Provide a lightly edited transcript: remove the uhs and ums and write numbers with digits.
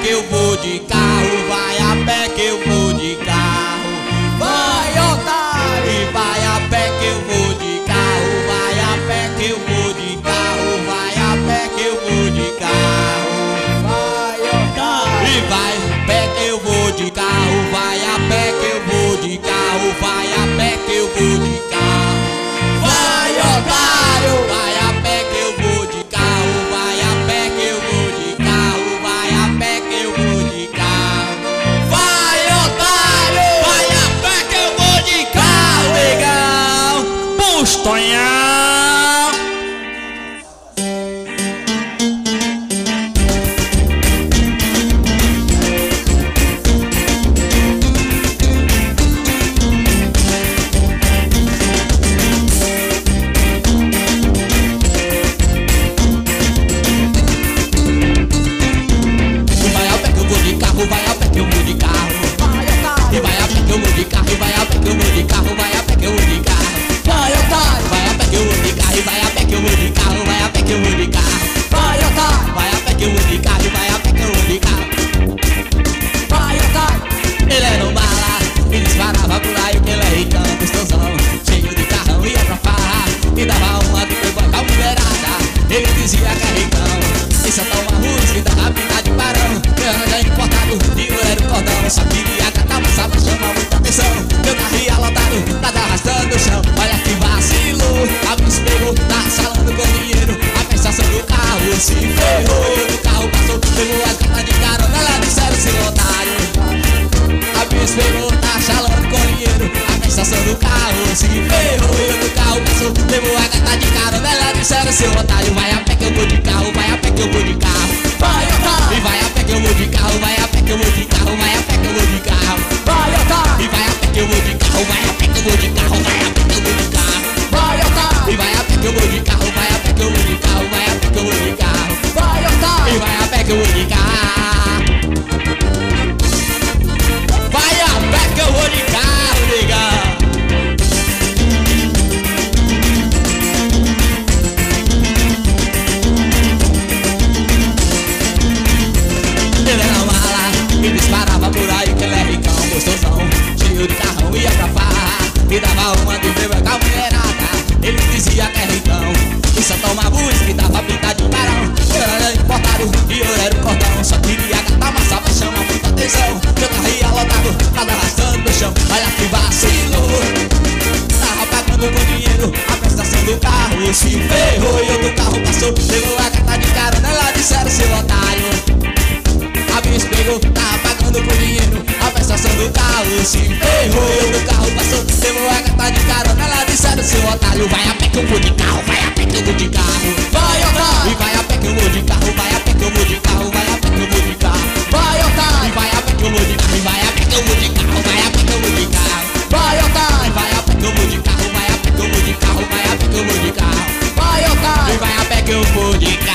que eu vou de carro, vai a pé que eu vou de carro. Vai, otário! E vai a pé que eu vou de carro, vai a pé que eu vou de carro, vai a pé que eu vou de carro. Vai, otário! E vai a pé que eu vou de carro, vai a pé que eu vou de carro, vai a pé que eu vou de carro. Vai, otário! Vai a pé que eu vou de carro, vai a pé que eu vou de carro, vai a pé que eu vou de carro. Vai, otário! Vai a pé que eu vou de carro, legal! Postonhão! Vai a pé que eu vou de carro, e vai a pé que eu vou de carro, e vai a pé que eu vou de carro, vai a pé que eu vou de carro. Vai, otário! Vai a pé que eu vou de carro, e vai a pé que eu vou de carro, vai a pé que eu vou de carro. Vai, otário! Vai a pé que eu vou de carro, e vai a pé que eu vou de carro. Vai, otário! Ele era um bala, ele disparava por aí, que ele é ricão, gostosão, cheio de carrão, ia pra farra, e dava uma de playboy com a mulherada. Ele dizia que é ricão, e só toma música e dava pinta de barão. Grana importado, dinheiro era o cordão, só queria catar, mas só chama muita atenção. Meu carro ia lotado, nada arrastando o chão. Olha que vacilo, a me pegou, tá salando com dinheiro. A prestação do carro se ferrou, e o carro passou, pegou as cartas de carona, ela disseram seu otário. A me pegou, tá salando com dinheiro. A prestação do carro se ferrou, e o carro passou, pegou a carta de carona, ela disseram seu otário. Vai a pé que eu vou de carro, vai a pé que eu vou de carro. Vai, otário! E vai a pé que eu vou de carro, vai a pé que eu vou de carro, vai a pé que eu vou de carro. Vai, otário! E vai a pé que eu vou de carro, vai a pé que eu vou de carro, vai a pé que eu vou de carro. Vai, otário! E vai a pé que eu vou de carro, vai a pé que eu vou de carro, vai a pé que eu vou de carro. Vai, otário! E vai a pé que eu vou de carro. Vai a pé que eu vou de carro, legal. Ele era uma mala, ele disparava por aí, que ele é ricão, gostosão, cheio de carrão, ia pra farra, e dava uma de bebê com a mulherada. Ele dizia que é ricão, e só tomava uísque e dava pinta de barão. Eu era importado, e eu era o cordão, só queria catar, mas só chama muita atenção. Meu carro ia lotado, nada arrastando no chão. Olha que vacilo, tava pagando com dinheiro, a prestação do carro se ferrou, e outro carro passou, pegou a carta de carona, ela disseram seu otário. A bicho pegou, tava pagando por dinheiro, a prestação do carro se ferrou, e o carro passou, levou a gata de carona, ela disseram seu otário. Vai a pé que eu vou de carro, vai a pé que eu vou de carro. Vai, otário! E vai a pé que eu vou de carro, vai a pé que eu vou de carro, vai a pé que eu vou de carro. Vai, otário! E vai a pé que eu vou de carro, e vai a pé que eu vou de carro, vai a pé que eu vou de carro. Vai, otário! E vai a pé que eu vou de carro, vai a pé que eu vou de carro, vai a pé que eu vou de carro. Vai, otário! E vai a pé que eu vou de carro.